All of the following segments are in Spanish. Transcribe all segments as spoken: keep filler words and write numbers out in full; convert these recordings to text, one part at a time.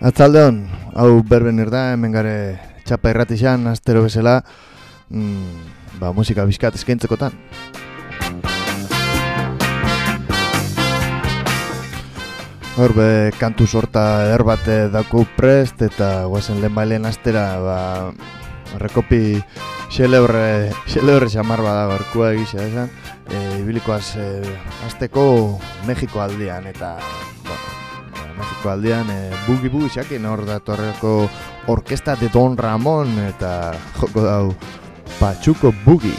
Atzaldeon, hau berben erda, hemen gare txapa irratixan, astero bezala, mm, ba, musika bizkat eskaintzekotan. Hor be, kantu sorta eder bat daku prest, eta guazen lehen bailen astera, ba, rekopi xelebre, xelebre xamar bada gorkua egizia esan, e, ibilikoaz e, azteko Mexiko aldean, eta bueno, Mexiko aldean e, Boogie Boogie xakin hor datorreko orkesta de Don Ramon, eta joko dau Pachuco Boogie.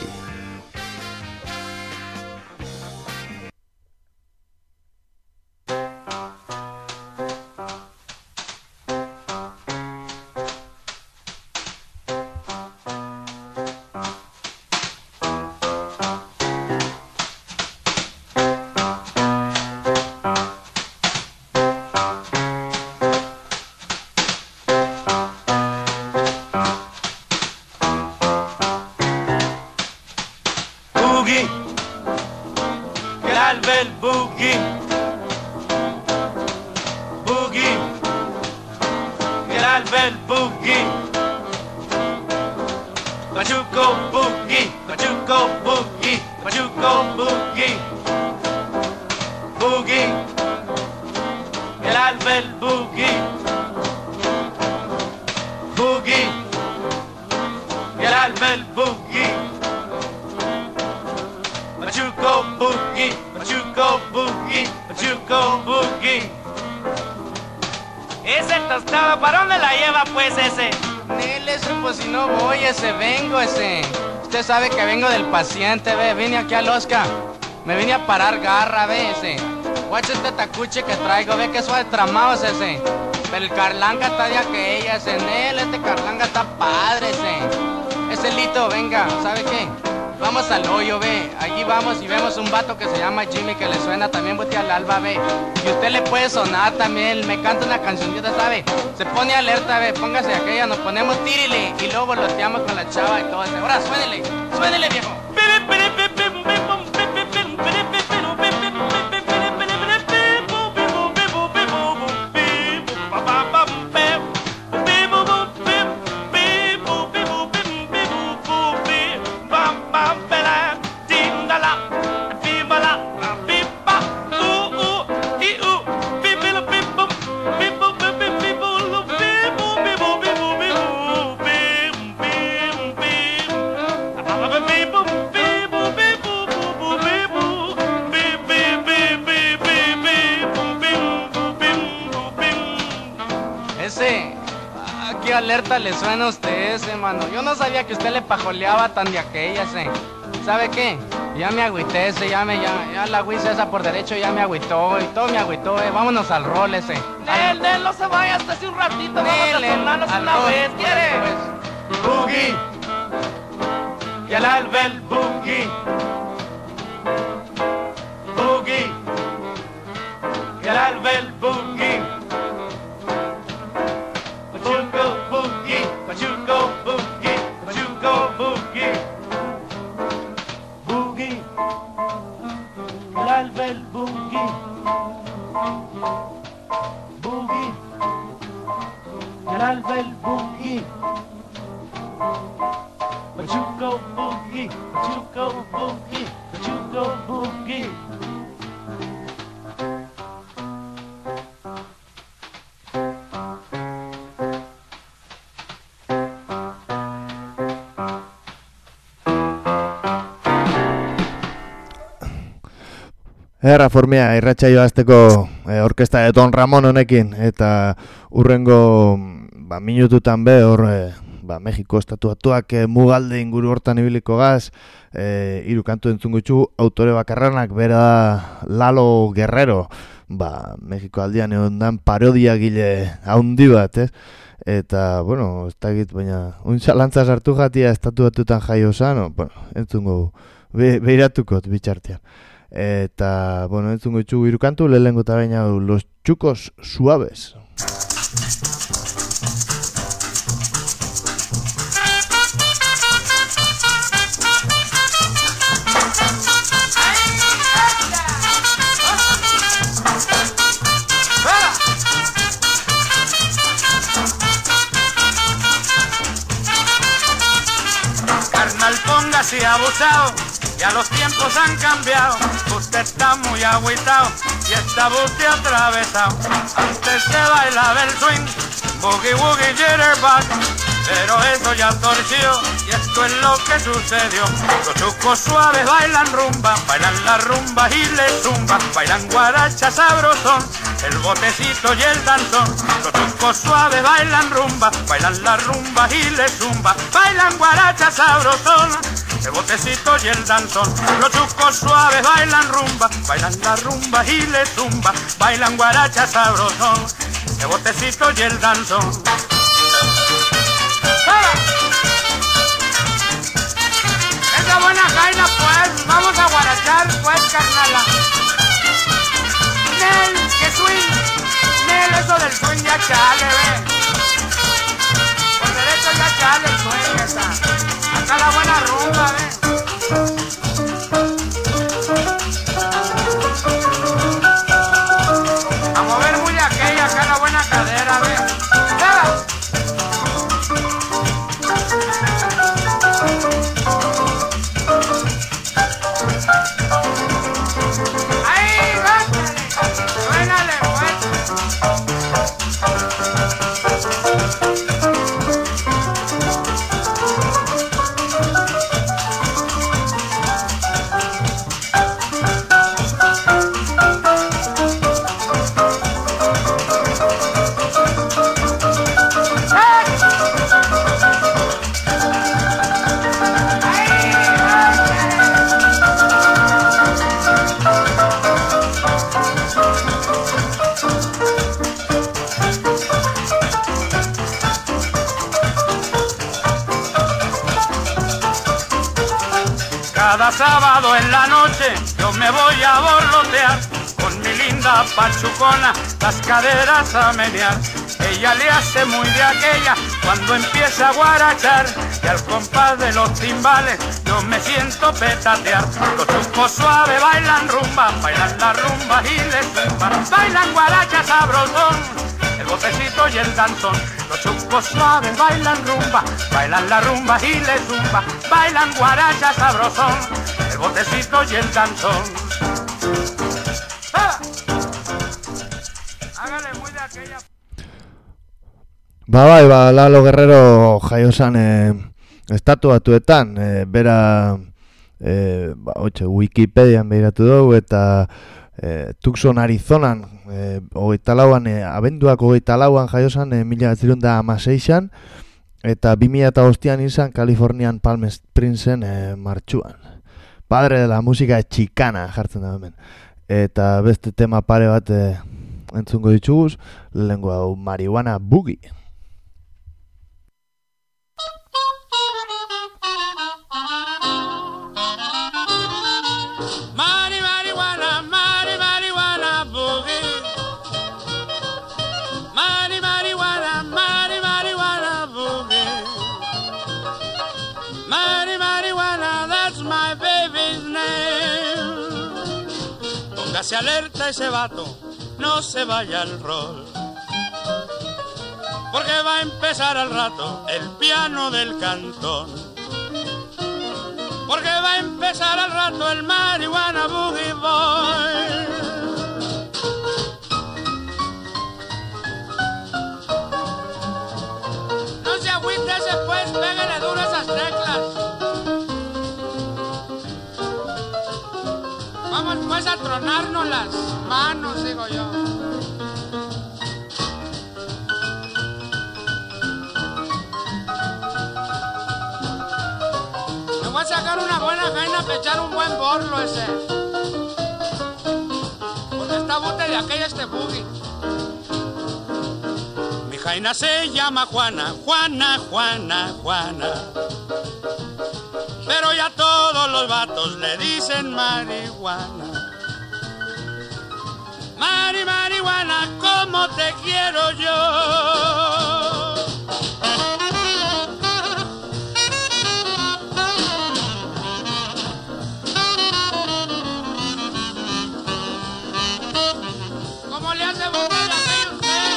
Sabe que vengo del paciente, ve, vine aquí al Oscar, me vine a parar garra, ve, ese, guacha este tacuche que traigo, ve que suave tramado es ese, pero el carlanga está de aquellas, en él, este carlanga está padre, ese, ese lito, venga, ¿sabe qué? Vamos al hoyo, ve, allí vamos y vemos un vato que se llama Jimmy, que le suena también bote al alba, ve, y usted le puede sonar también, me canta una cancioncita, ¿sabe? Se pone alerta, ve, póngase aquella, nos ponemos tirile y luego volteamos con la chava y todo eso. Ahora, suénele, suénele, viejo. Alerta le suena a usted ese, mano. Yo no sabía que usted le pajoleaba tan de aquellas, eh. ¿Sabe qué? Ya me agüité ese, ya me, ya, ya la agüiza esa por derecho ya me agüitó y todo me agüitó, eh. Vámonos al rol ese. Nel, Nel, no se vaya hasta hace un ratito, vamos a tornarnos una vez, ¿quiere? Boogie, y al alba el boogie. Boogie, y al alba el boogie. Pachuco Boogie, Pachuco Boogie, Pachuco Boogie. Boogie, el alba el boogie. Boogie, el alba el boogie. Pachuco Boogie, Pachuco Boogie, Pachuco Boogie. Erra formea, irratsaioa hasteko e, orkesta de Don Ramon honekin, eta urrengo ba, minututan be, hor e, ba, Mexiko estatuatuak e, mugalde inguru hortan ibiliko gaz, e, hiru kantu entzungo itxu, autore bakarranak bera da Lalo Guerrero, ba, Mexiko aldean egon dan parodia gile haundi bat, ez? Eta, bueno, ez dakit, baina, untxa lantza sartu jatia estatuatutan jaio zan, bueno, entzungo, be, beiratukot bitxartean. Eta, bueno, entzungo itxugu irukantu, lehengo eta baina Los Chucos Suaves. así abusado, ya los tiempos han cambiado. Usted está muy agüitado y está usted atravesado. Antes se bailaba el swing, boogie woogie jitterbug, pero eso ya torció y esto es lo que sucedió. Los chucos suaves bailan rumba, bailan la rumba y le zumba, bailan guaracha sabrosón, el botecito y el danzón. Los chucos suaves bailan rumba, bailan la rumba y le zumba, bailan guaracha sabrosón, el botecito y el danzón. Los chucos suaves bailan rumba, bailan la rumba y le zumba, bailan guaracha sabrosón, el botecito y el danzón. Esa buena jaina pues, vamos a guarachar pues, carnala. Nel, que swing, Nel, eso del swing ya chale, ve. Por derecho ya chale el swing esa. Acá la buena rumba, ve. A mover muy aquella, acá la buena cadera, ve. Cada sábado en la noche yo me voy a borlotear con mi linda pachucona, las caderas a menear. Ella le hace muy de aquella cuando empieza a guarachar y al compás de los timbales yo me siento petatear. Los chucos suaves bailan rumba, bailan la rumba y le zumba, bailan guaracha sabrosón, el botecito y el danzón. Los chucos suaves bailan rumba, bailan la rumba y le zumba, bailan guaracha sabrosón, el botecito y el danzón. ¡Ah! Hágale muy de aquella. Ba bai, ba, Lalo Guerrero jaiosan e, estatuatuetan, e, bera e, ba, otxe, Wikipedian behiratu dugu eta e, Tucson, Arizonan, e, hogeita lauan, e, abenduak hogeita lauan jaiosan, e, mila bederatziehun eta hamaseian, eta bi mila bostean izan Kalifornian Palm Springsen e, martxuan. Padre de la música chicana jartzen da hemen. Eta beste tema pare bat e, entzungo dituguz, lehenengo hau Marihuana Boogie. Mari, marihuana, mari, marihuana boogie. Mari, marihuana, mari, marihuana boogie. Mari, marihuana, that's my baby's name. Póngase alerta ese vato, no se vaya al rol, porque va a empezar al rato el piano del cantón. Porque va a empezar al rato el Marihuana Boogie Boy. No se agüite después, pégale duro esas teclas. Vamos pues a tronarnos las manos, digo yo. Voy a sacar una buena jaina para echar un buen borlo ese. Porque está bote de aquella este boogie. Mi jaina se llama Juana, Juana, Juana, Juana. Pero ya todos los vatos le dicen marihuana. Mari, marihuana, ¿cómo te quiero yo?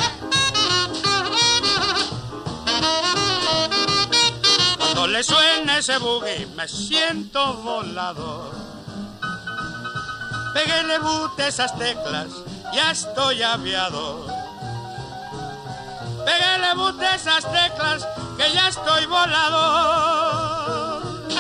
Le suena ese boogie me siento volador. Péguele boot a esas teclas, ya estoy aviador. Péguele boot a esas teclas, que ya estoy volador.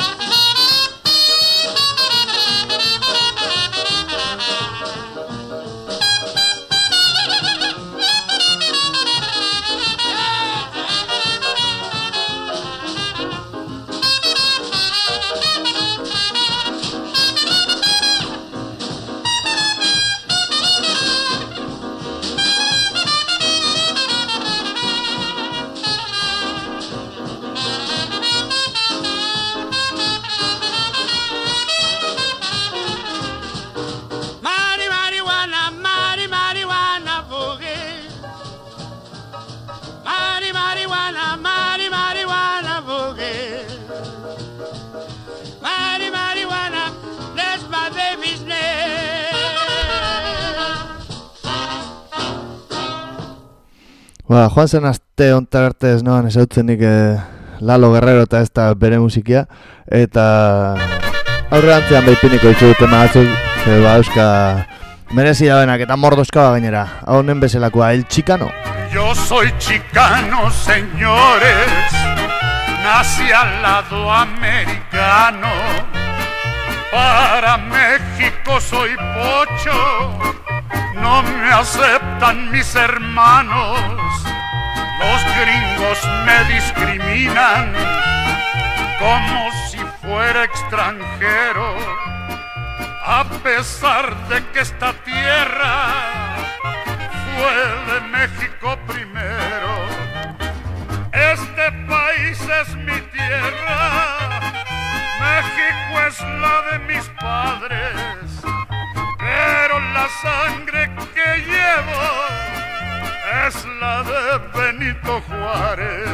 Ba, joan zen aste hontar arte ez noan ezautzenik eh, Lalo Guerrero eta ez da bere musikia, eta aurrerantzean behipiniko ditzu tema batzuk, ze ba euska merezi dabenak eta mordozka ba gainera, hau nen bezalakoa, El Chicano. Yo soy chicano, señores, nací al lado americano, para México soy pocho, no me aceptan mis hermanos, los gringos me discriminan como si fuera extranjero, a pesar de que esta tierra fue de México primero. Este país es mi tierra, México es la de mis padres, pero la sangre que llevo es la de Benito Juárez.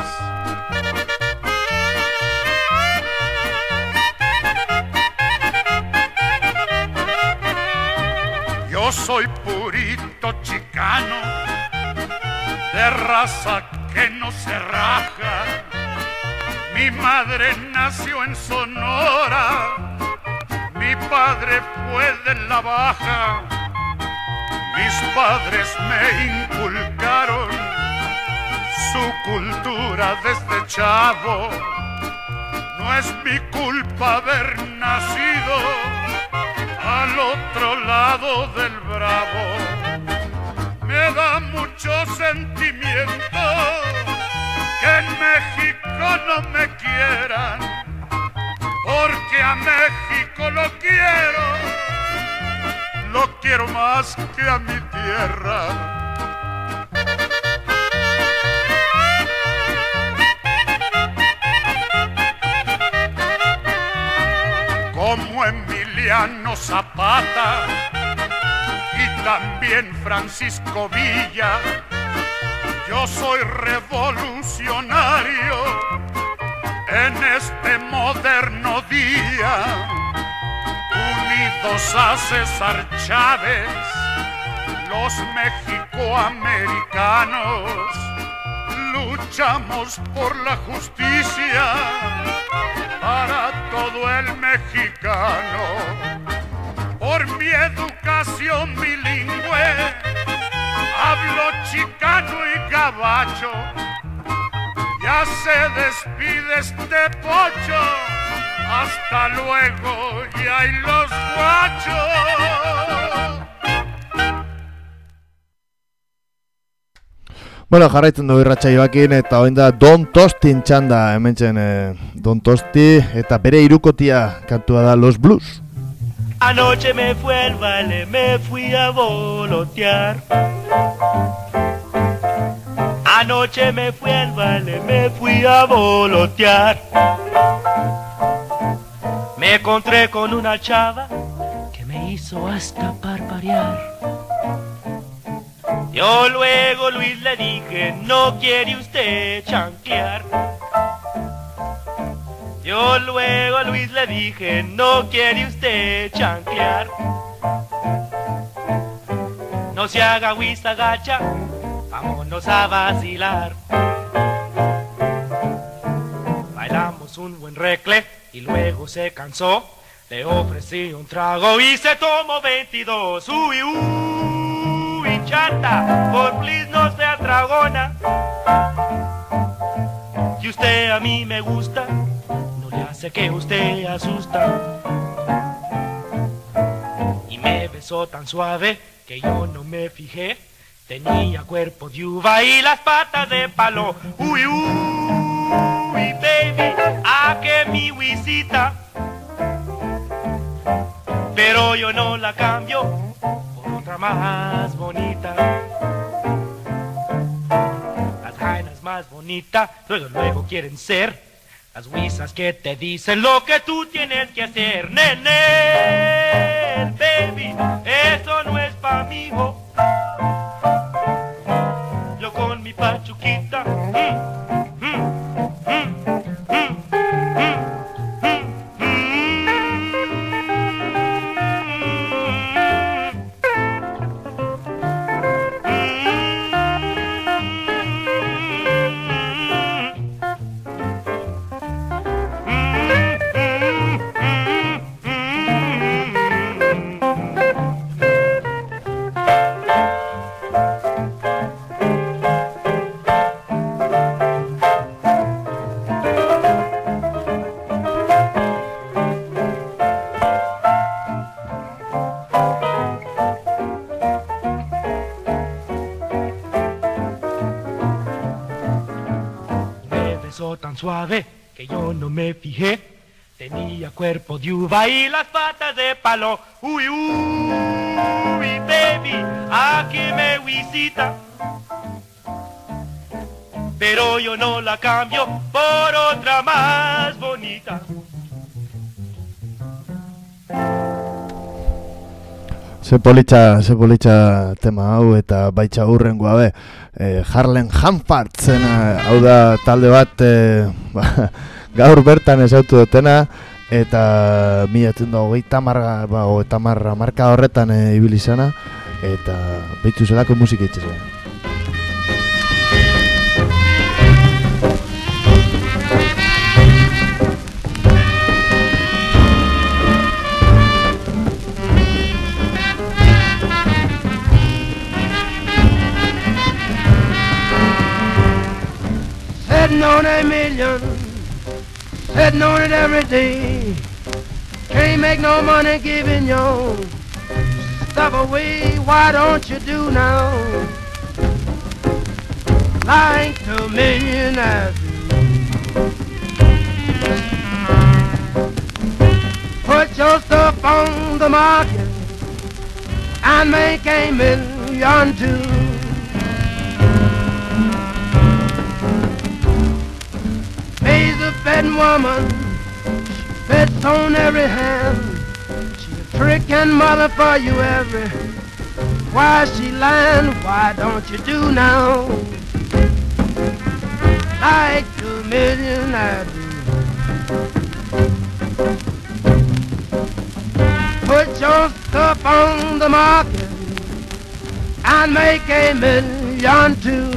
Yo soy purito chicano, de raza que no se raja. Mi madre nació en Sonora, mi padre fue de la Baja. Mis padres me inculcaron su cultura desde chavo. No es mi culpa haber nacido al otro lado del Bravo. Me da mucho sentimiento que en México no me quieran, porque a México lo quiero, lo quiero más que a mi tierra. Como Emiliano Zapata y también Francisco Villa, yo soy revolucionario en este moderno día. Unidos a César Chávez, los mexicoamericanos luchamos por la justicia para todo el mexicano. Por mi educación bilingüe hablo chicano y gabacho. Ya se despide este pocho, hasta luego y ahí los guachos. Bueno, jarraitzen dugu irratsaioakin eta orain da Don Tostin txanda, hementzen eh, Don Tosti eta bere hirukotia kantua da Los Blues. Anoche me fui al baile, me fui a volotear. Anoche me fui al baile, me fui a volotear. Me encontré con una chava que me hizo hasta parpadear. Yo luego, Luis, le dije, ¿no quiere usted chanclear? Yo luego, Luis, le dije, ¿no quiere usted chanclear? No se haga huista gacha, vámonos a vacilar. Bailamos tomamos un buen recle y luego se cansó. Le ofrecí un trago y se tomó veintidós. Uy, uy, chata, por please no sea tragona. Si usted a mí me gusta, no le hace que usted asusta. Y me besó tan suave que yo no me fijé. Tenía cuerpo de uva y las patas de palo. Uy, uy, baby, a que mi visita. Pero yo no la cambio por otra más bonita. Las jainas más bonitas luego, luego quieren ser las huisas que te dicen lo que tú tienes que hacer. Nene, baby, eso no es pa' amigo. Yo con mi pachuquita mm, mm, mm, mm, tan suave que yo no me fijé. Tenía cuerpo de uva y las patas de palo. Uy, uy, baby, aquí me visita. Pero yo no la cambio por otra más bonita. Ze politxa, ze politxa tema hau eta baitxa hurrengoa be. Eh, Harlem Hanfartzen, hau da talde bat eh, ba, gaur bertan ezautu dutena eta mila da hogeita marra, ba, hogeita marra marka horretan e, ibili zena eta behitu zelako musika itxezea. Sitting on a million, sitting on it every day. Can't make no money giving your stuff away. Why don't you do now like the millionaires do? Put your stuff on the market and make a million too. She's a betting woman, she bets on every hand. She's a trickin' mother for you every. Why she lying? Why don't you do now like the millionaire do? Put your stuff on the market and make a million too.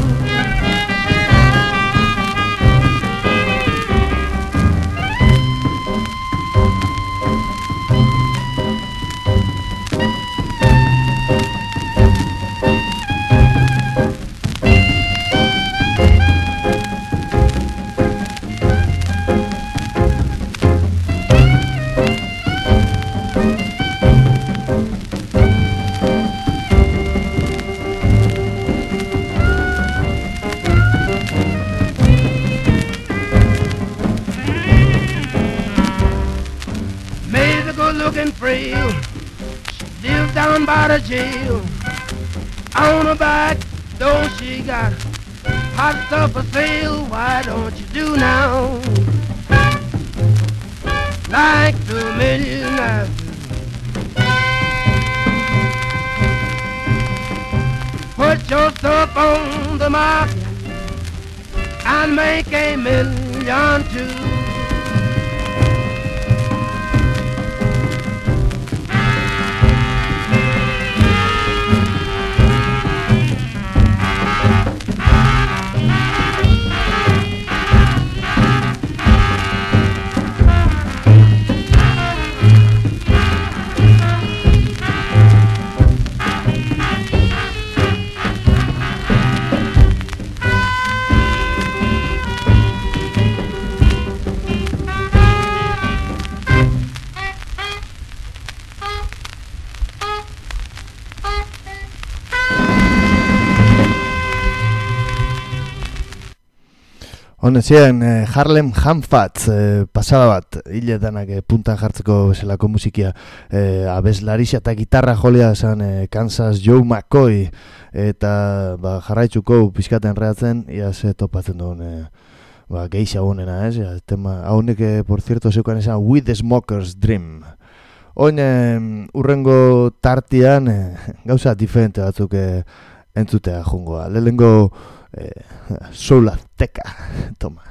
Looking frail, she lives down by the jail. On her back door she got hot stuff for sale. Why don't you do now like the millionaires do? Put your stuff on the market and make a million too. Hone ziren, eh, Harlem Hamfats, eh, pasada bat, hile danak eh, puntan jartzeko bezalako musikia, eh, abeslarixa eta gitarra jolea esan eh, Kansas Joe McCoy, eta ba, jarraitzuko pizkaten reatzen, ia ze topatzen duen eh, ba, geixa honena, ez? Ja, tema, haunek, eh, por cierto, zeukan esan With the Smoker's Dream. Oin, eh, urrengo tartian, eh, gauza diferente batzuk eh, entzutea jungoa. Lehengo Eh, Soul Azteca, toma.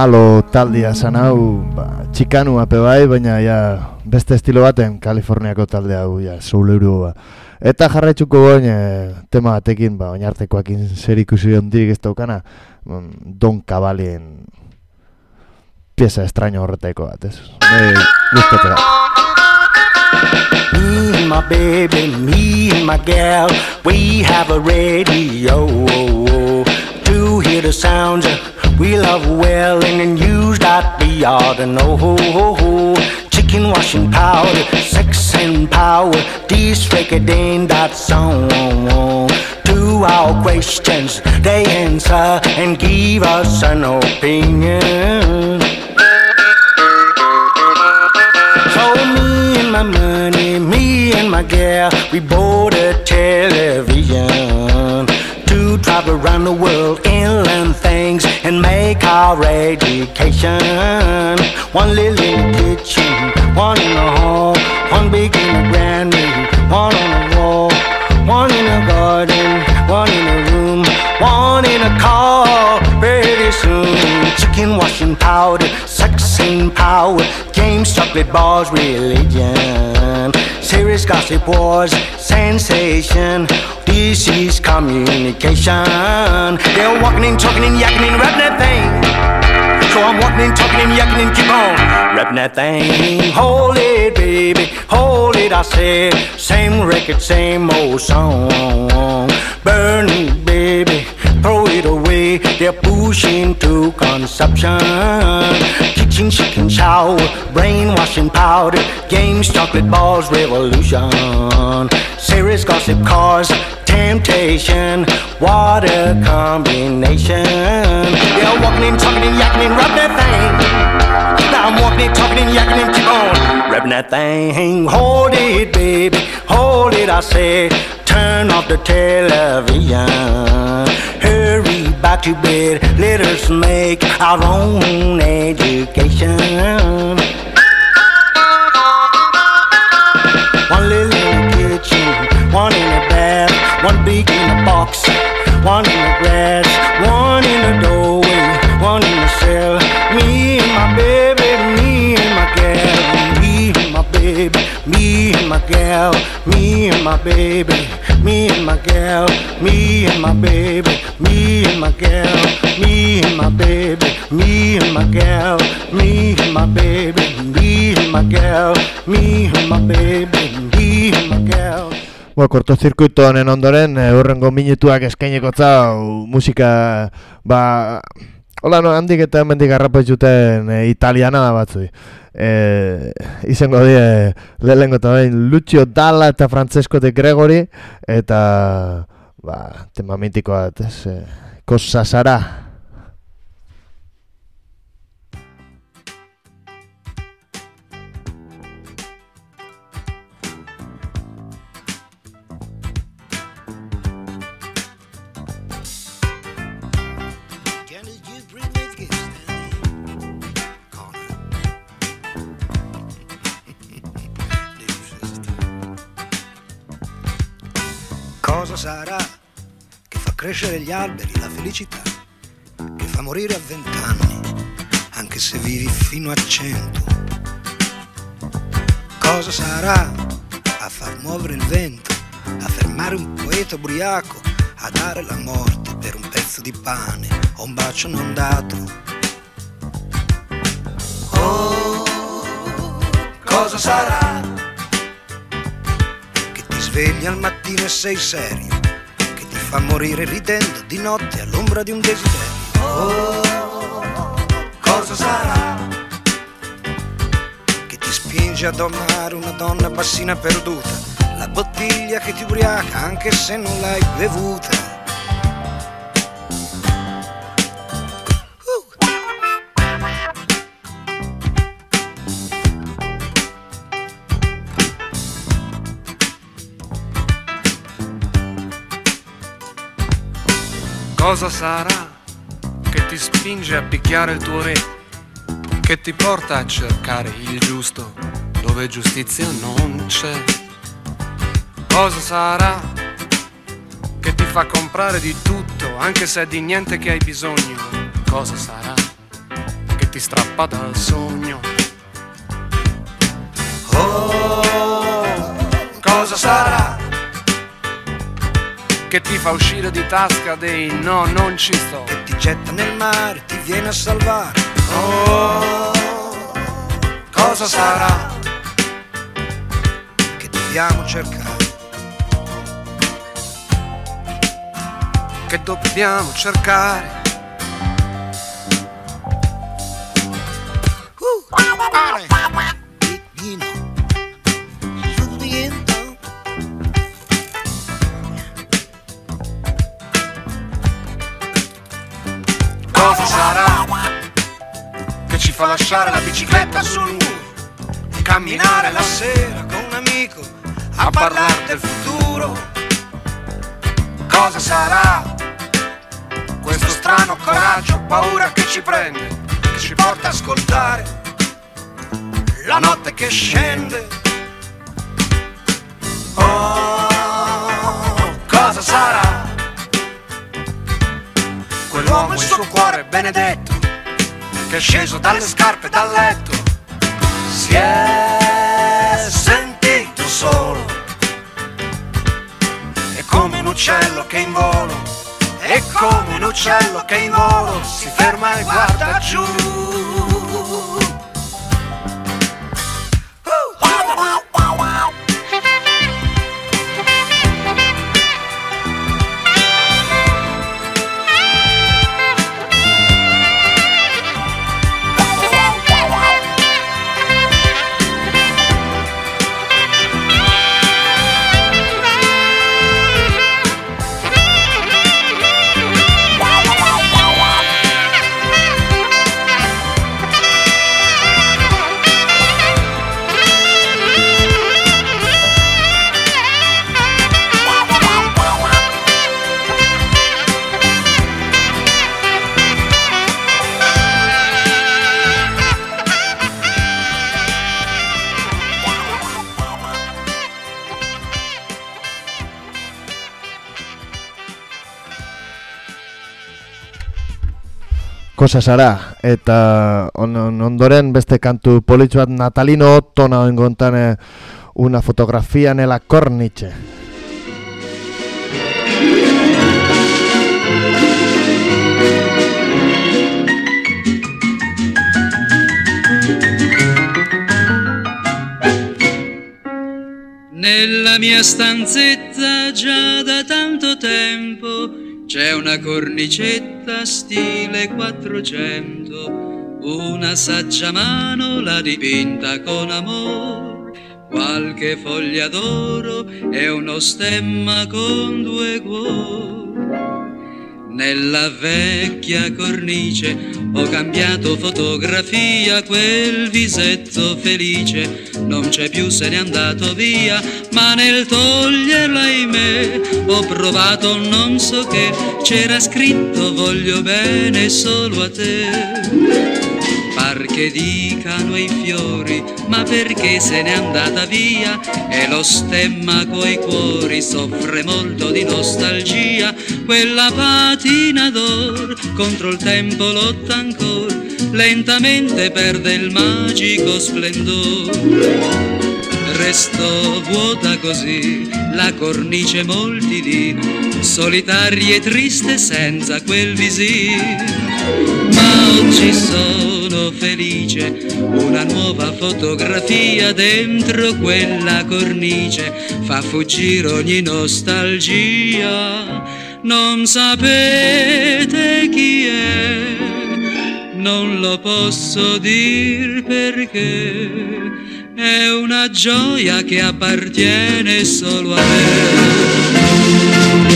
Malo taldea zan hau, ba, txikanu ape bai, baina ja, beste estilo baten Kaliforniako talde hau, ja, soul euroa. Eta jarraitzuko goin, e, tema batekin, ba, oinartekoakin zer ikusi ondirik ez daukana, Don Cavalien pieza extraño horretako bat, ez? Me gustatu da. Me and my baby, me and my gal, we have a radio to hear the sounds we love well and use that we ought to know. Chicken washing powder, sex and power, this record that song. To our questions, they answer and give us an opinion. So me and my money, me and my gal, we bought a television to travel around the world and learn things and make our education. One little in the kitchen, one in the hall, one big in the grand room, one on the wall, one in the garden, one in the room, one in a car. Pretty soon, chicken washing powder, sex and power, games, chocolate bars, religion, serious gossip wars, sensation. This is communication. They're walking and talking and yakking and rapping that thing. So I'm walking and talking and yakking and keep on rapping that thing. Hold it, baby, hold it, I said. Same record, same old song. Burn it, baby, throw it away. They're pushing to consumption. Kitchen, chicken, shower, brainwashing powder, games, chocolate balls, revolution. Serious gossip, cars, temptation, what a combination. They're walking and talking and yakking and rapping that thing. Now I'm walking and talking and yakking and keep on rapping that thing. Hold it, baby, hold it, I say. Turn off the television. Hurry back to bed, let us make our own education. One little in the kitchen, one in the bath, one big in the box, one in the grass, one in the doorway, one in the cell. Me and my baby, me and my gal, me and my baby, me and my gal, me and my baby, me and my gal, me and my baby, me and my gal, me and my baby, me and my gal, me and my baby, me and my gal, me and my baby, me and my gal. Ba, kortozirkuito honen ondoren, e, hurrengo minutuak eskaineko zau musika, ba, hola, no, handik eta hemendik harrapaz juten e, italiana da batzui. E, izango die, lehengo eta behin, Lucio Dalla eta Francesco de Gregori, eta, ba, tema mitiko bat, ez, e, Cosa Sarà. Cosa sarà che fa crescere gli alberi, la felicità, che fa morire a vent'anni, anche se vivi fino a cento? Cosa sarà a far muovere il vento, a fermare un poeta ubriaco, a dare la morte per un pezzo di pane o un bacio non dato? Oh, cosa sarà che ti svegli al mattino e sei serio, che ti fa morire ridendo di notte all'ombra di un desiderio? Oh, cosa sarà che ti spinge ad amare una donna passina perduta, la bottiglia che ti ubriaca anche se non l'hai bevuta? Cosa sarà che ti spinge a picchiare il tuo re, che ti porta a cercare il giusto dove giustizia non c'è? Cosa sarà che ti fa comprare di tutto anche se è di niente che hai bisogno? Cosa sarà ti strappa dal sogno. Oh, cosa sarà che ti fa uscire di tasca dei no, non ci sto, che ti getta nel mare, ti viene a salvare? Oh, cosa sarà che dobbiamo cercare, che dobbiamo cercare. Cosa sarà che ci fa lasciare la bicicletta sul muro e camminare la sera con un amico a parlare del futuro? Cosa sarà questo strano coraggio, paura che ci prende, che ci porta a ascoltare la notte che scende? Oh, cosa sarà quell'uomo, il suo cuore benedetto, che è sceso dalle scarpe dal letto, si è sentito solo, è come un uccello che in volo, è come un uccello che in volo si ferma e guarda giù. Cosa sarà, eta on, on, ondoren beste kantu politxu bat Natalino Ottona engontane una fotografia nella cornice. Nella mia stanzetta già da tanto tempo c'è una cornicetta stile quattrocento, una saggia mano l'ha dipinta con amor, qualche foglia d'oro e uno stemma con due cuori. Nella vecchia cornice ho cambiato fotografia, quel visetto felice non c'è più, se n'è andato via, ma nel toglierla, ahimè, ho provato non so che, c'era scritto voglio bene solo a te. Par che dicano i fiori, ma perché se n'è andata via, e lo stemma coi cuori soffre molto di nostalgia. Quella patina d'or contro il tempo lotta ancora, lentamente perde il magico splendore. Restò vuota così la cornice molti dì, solitaria e triste senza quel visino. Ma oggi sono felice, una nuova fotografia dentro quella cornice fa fuggire ogni nostalgia. Non sapete chi è, non lo posso dir perché è una gioia che appartiene solo a me.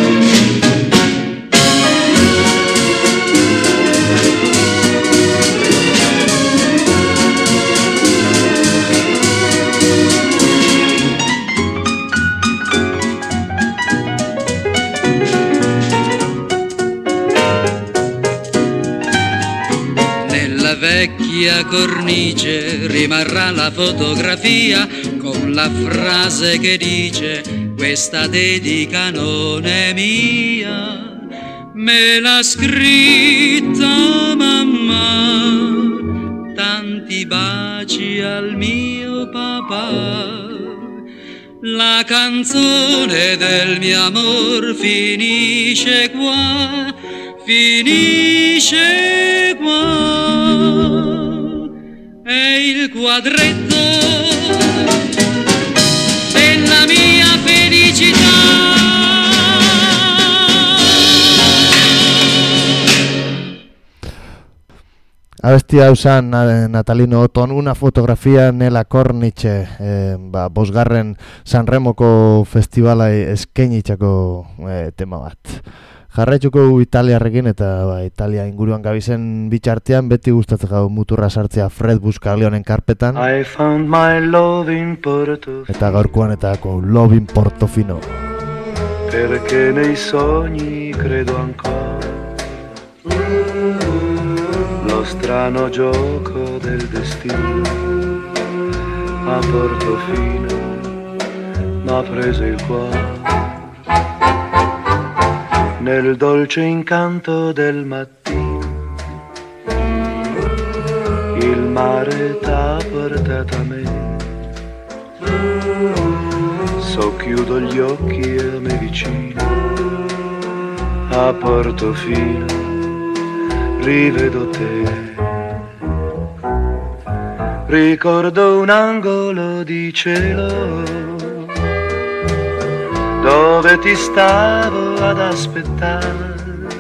Vecchia cornice rimarrà la fotografia con la frase che dice: questa dedica non è mia, me l'ha scritta mamma tanti baci al mio papà. La canzone del mio amor finisce qua, finisce qua. È il quadretto della mia felicità. Abesti hau zen Natalino Oton, una fotografia nella cornice, eh, ba, bosgarren Sanremoko festivala eskainitzako eh, tema bat. Jarraituko Italiarrekin eta ba, Italia inguruan gabizen bitxartean beti gustatzen gau muturra sartzea Fred Buscaglionen karpetan. I found my love in Portofino. Eta gaurkoan etako Love in Portofino. Perché nei sogni credo ancora. Lo strano gioco del destino a Portofino m'ha preso il cuore nel dolce incanto del mattino. Il mare t'ha portato a me, socchiudo gli occhi a me vicino a Portofino. Rivedo te, ricordo un angolo di cielo dove ti stavo ad aspettare,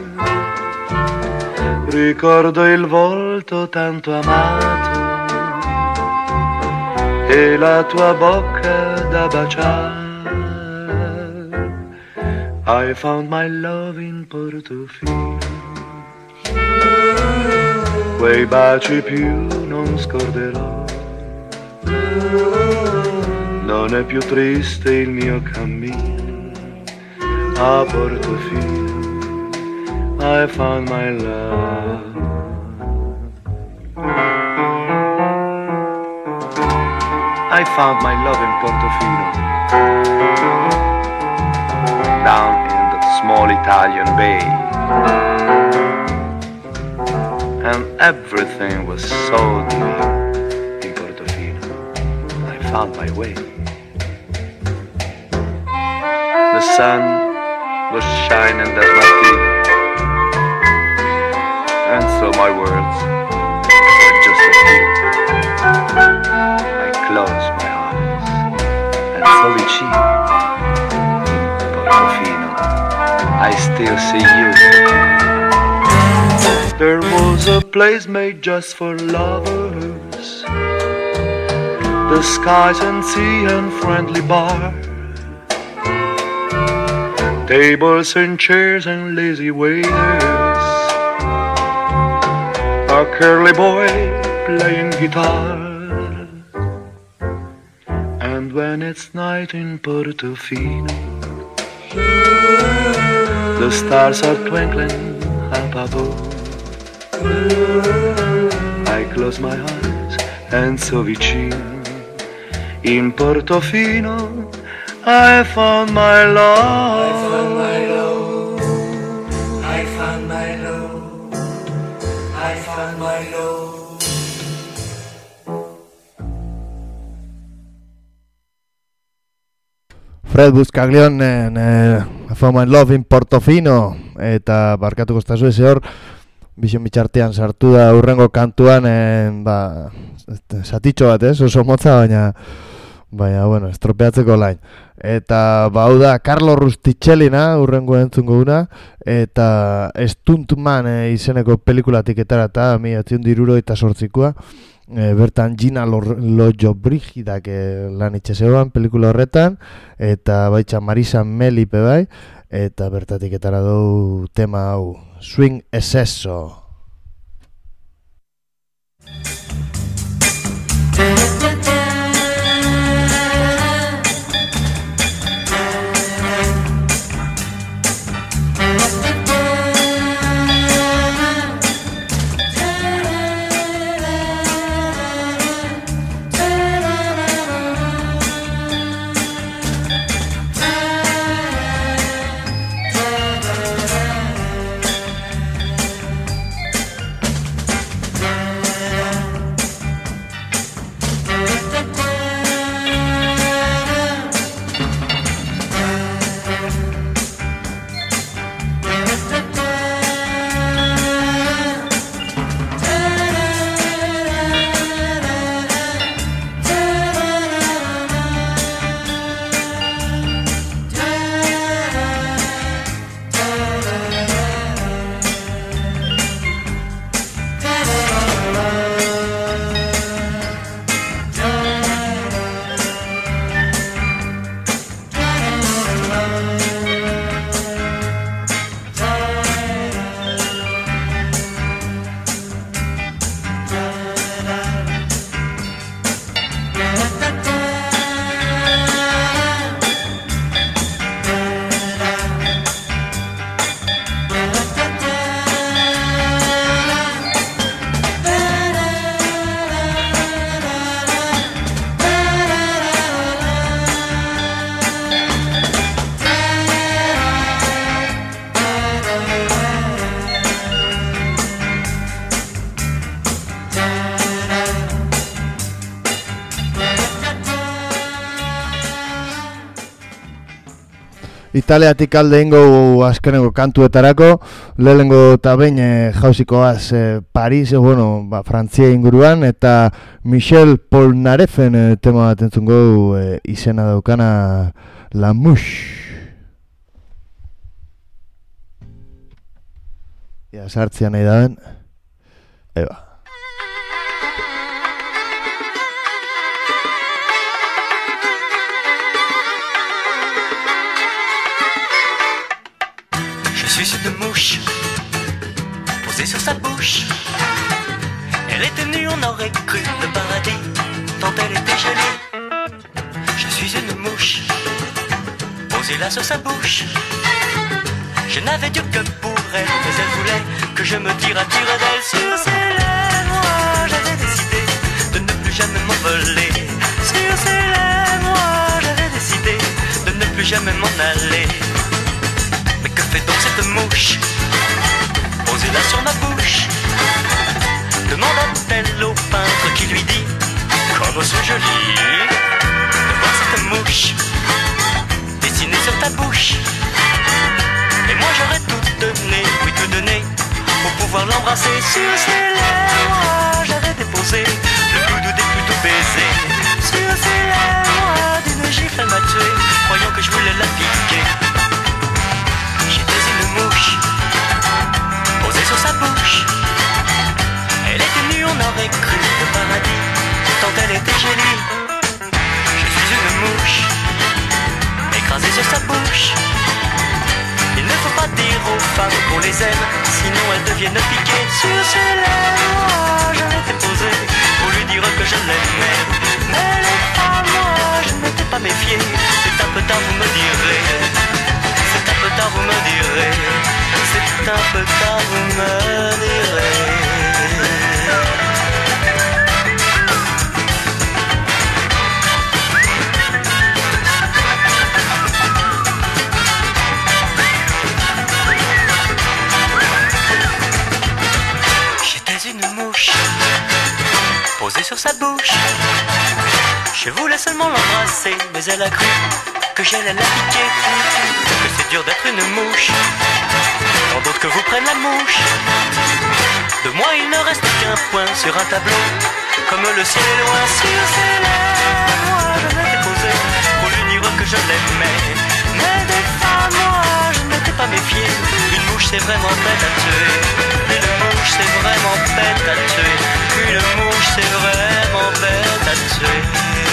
ricordo il volto tanto amato e la tua bocca da baciare. I found my love in Portofino. Quei baci più non scorderò, non è più triste il mio cammino a Portofino. I found my love. I found my love in Portofino, down in the small Italian bay. And everything was so dear in Portofino. I found my way. The sun was shining that Martina, and so my words were just a few. I closed my eyes and so vicino in Portofino I still see you. There was a place made just for lovers, the skies and sea and friendly bar, tables and chairs and lazy waiters, a curly boy playing guitar. And when it's night in Portofino, the stars are twinkling up above. I close my eyes and so vicino in Portofino I found my love. I found my love. I found my love. I found my love. Fred Buscaglionen eh, I found my love in Portofino eta barkatuko stazu eze hor Bizion bitxartean sartu da urrengo kantuan, eh, ba, satitxo bat, ez, oso motza, baina, baina, bueno, estropeatzeko lain. Eta, ba, hau da, Carlo Rusticellina, urrengo entzungo una, eta Stuntman eh, izeneko pelikulatik etarata, mi atzion diruro eta sortzikoa, eh, bertan Gina Lollobrigidak eh, lan itxeseoan pelikula horretan, eta baitza Marisa Melipe bai, eta bertatik etara du tema hau, Swing Ecesso. Italiatik alde ingo azkenengo kantuetarako, lehenengo eta behin e, jauzikoaz e, Paris, e, bueno, ba, Frantzia inguruan, eta Michel Polnareffen e, tema bat entzungo e, izena daukana La Mouche. Ja, sartzea nahi daben. Eba. Je suis une mouche posée sur sa bouche. Elle était nue, on aurait cru le paradis tant elle était jolie. Je suis une mouche posée là sur sa bouche. Je n'avais Dieu que pour elle, mais elle voulait que je me tire à tire d'elle. Sur ses lèvres, moi j'avais décidé de ne plus jamais m'envoler. Sur ses lèvres, moi j'avais décidé de ne plus jamais m'en aller. Mais que fait donc cette mouche posée là sur ma bouche? Demanda-t-elle au peintre qui lui dit comme c'est joli de voir cette mouche dessinée sur ta bouche. Et moi j'aurais tout donné, oui tout donné, pour pouvoir l'embrasser. Sur ses lèvres, j'avais déposé le plus doux des plus doux baisers. Sur ses lèvres, d'une gifle elle m'a tué, croyant que je voulais la piquer. J'étais une mouche posée sur sa bouche. Elle était nue, on aurait cru le paradis tant elle était jolie. Je suis une mouche écrasée sur sa bouche. Il ne faut pas dire aux femmes qu'on les aime, sinon elles deviennent piquées. Sur ses lèvres, je m'étais posé pour lui dire que je l'aimais. Mais les femmes, moi, je ne m'étais pas méfié. C'est un peu tard, vous me direz. C'est un peu tard, vous me direz. C'est un peu tard, vous me direz. Posée sur sa bouche, je voulais seulement l'embrasser, mais elle a cru que j'allais la piquer. Que c'est dur d'être une mouche, tant d'autres que vous prennent la mouche. De moi il ne reste qu'un point sur un tableau, comme le ciel est loin. Sur ses lèvres, moi je m'étais posé pour lui dire que je l'aimais. Mais des femmes, moi je ne m'étais pas méfié. Une mouche c'est vraiment bête à tuer. Une mouche c'est vraiment bête à tuer. Une mouche c'est vraiment bête à tuer.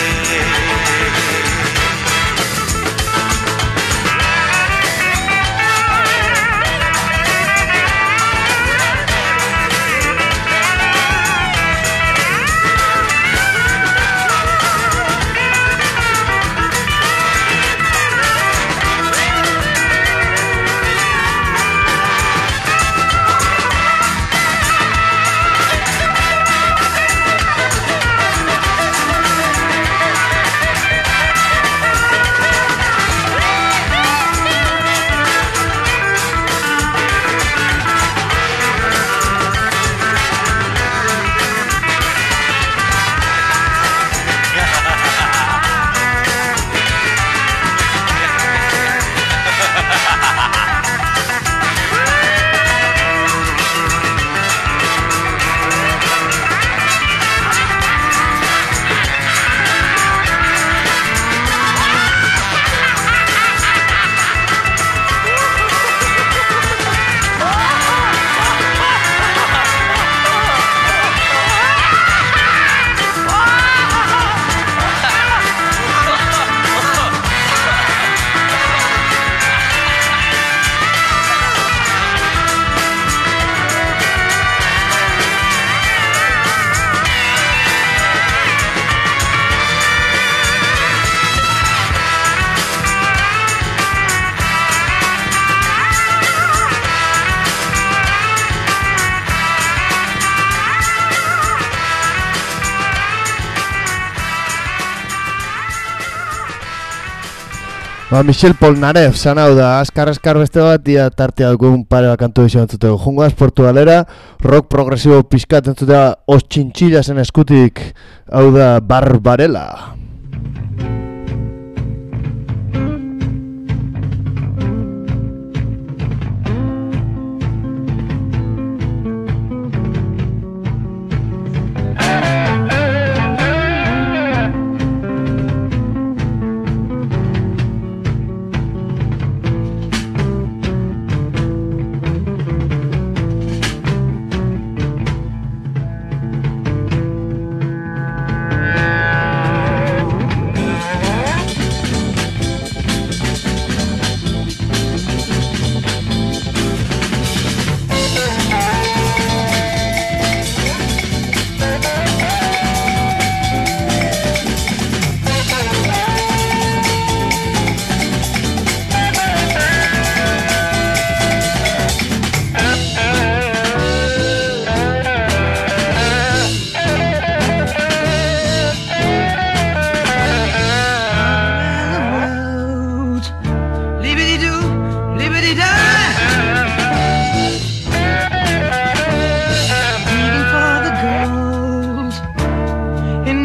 Ba, Michel Polnareff, zan hau da, azkar-azkar beste bat, ia tartea dugun pare bat kantu izan entzuteko. Jungoaz Portugalera, rock progresibo pizkat entzutega Os Txintxillasen eskutik, hau da Barbarella.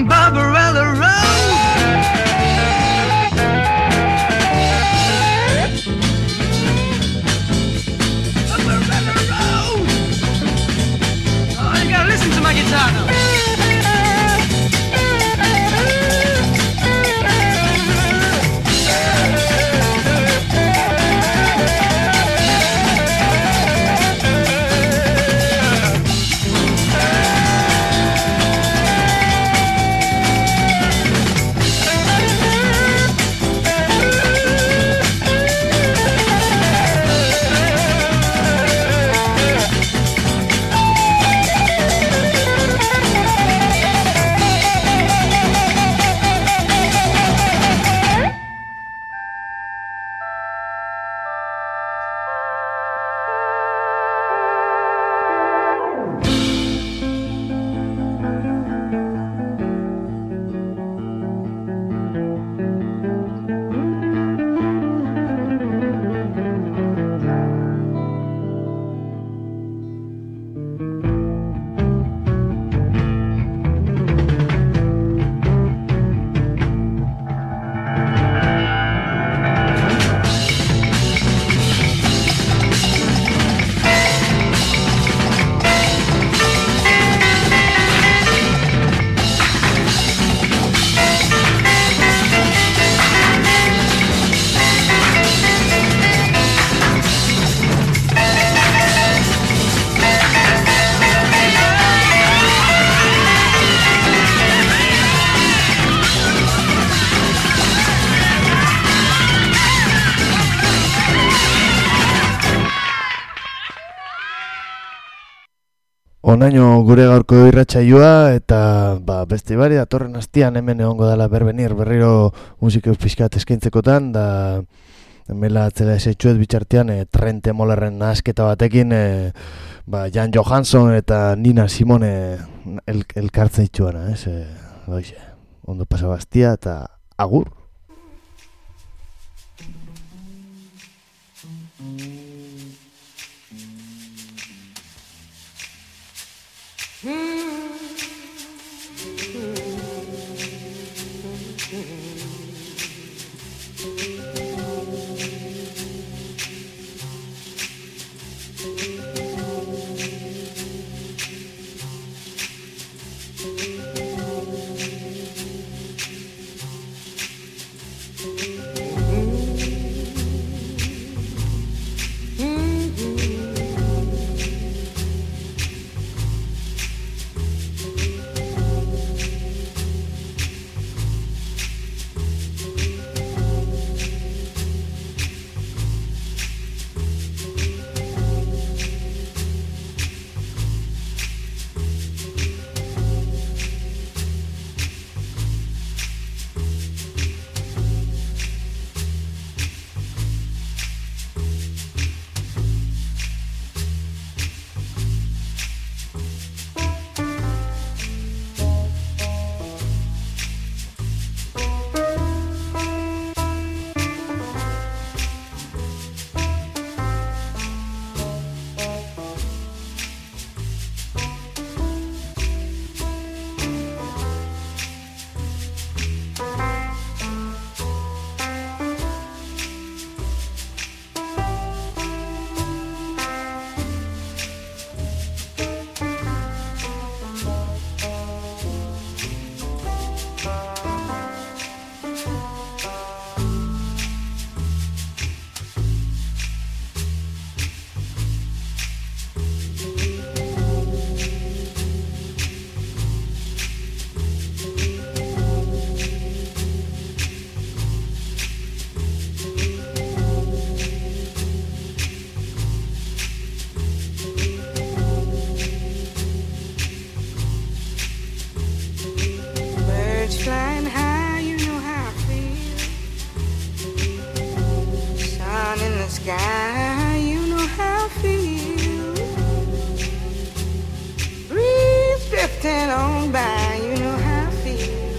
on Barbarella Road. Barbarella Road. Oh, you gotta listen to my guitar now. Onaino gure gaurko irratsaioa eta ba, beste bari datorren astian hemen egongo dela berbenir berriro musika pixkat eskaintzekotan da emela atzela esetxuet bitxartean e, Trente Molerren nahasketa batekin e, ba, Jan Johansson eta Nina Simone el, elkartzen itxuana, ez? E, oixe, ondo pasa bastia eta agur! sky, you know how I feel. Breeze drifting on by, you know how I feel.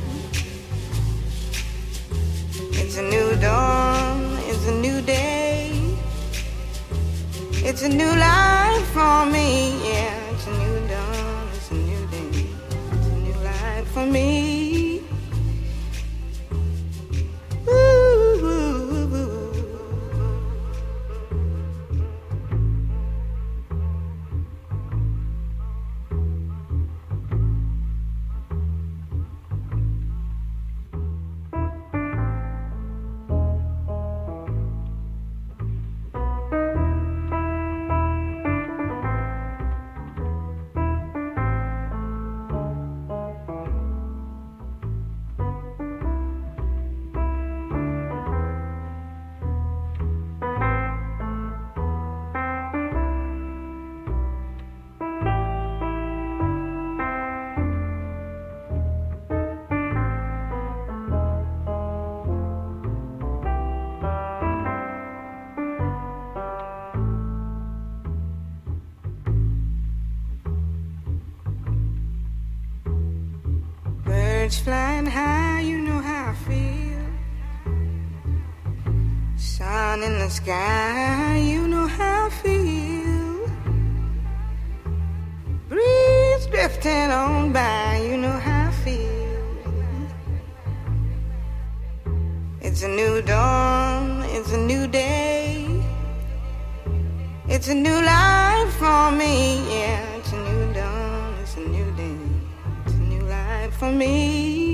It's a new dawn, it's a new day. It's a new life for me, yeah. It's a new dawn, it's a new day. It's a new life for me. Ooh, ooh, ooh. Birds flying high, you know how I feel. Sun in the sky, you know how I feel. Breeze drifting on by, you know how I feel. It's a new dawn, it's a new day. It's a new life for me, yeah. It's a new dawn, it's a new day. It's a new life for me.